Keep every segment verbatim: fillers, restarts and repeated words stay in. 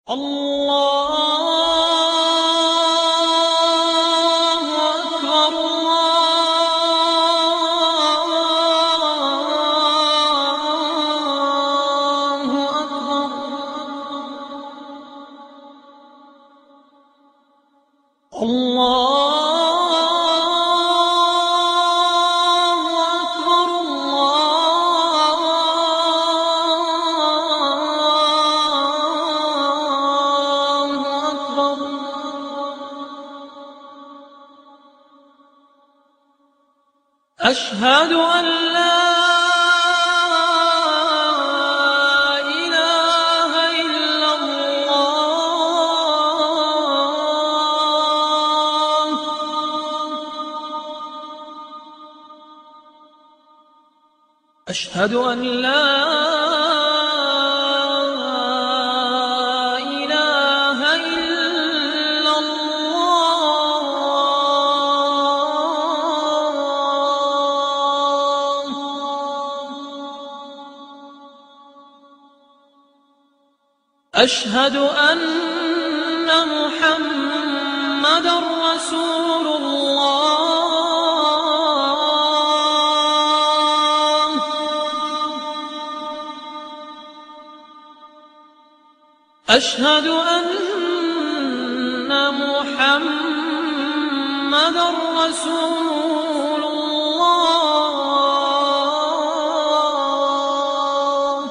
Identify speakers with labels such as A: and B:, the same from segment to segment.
A: الله أكبر الله أكبر الله أشهد أن لا إله إلا الله أشهد أن لا إله إلا الله أشهد أن محمدًا رسول الله أشهد أن محمدًا رسول الله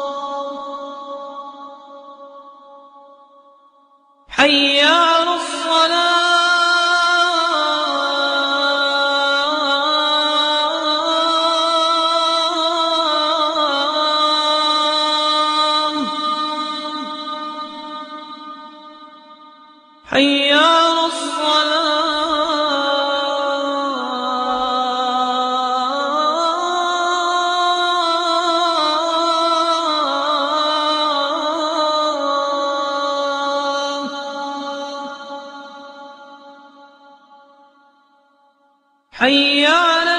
A: حي على الصلاة حي على الصلاة حي على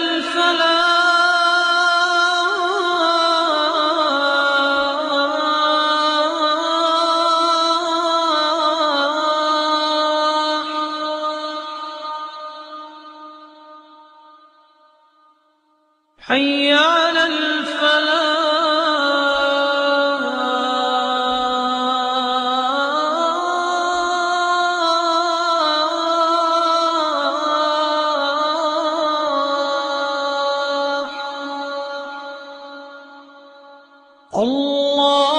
A: الفلاح حي على الفلاح الله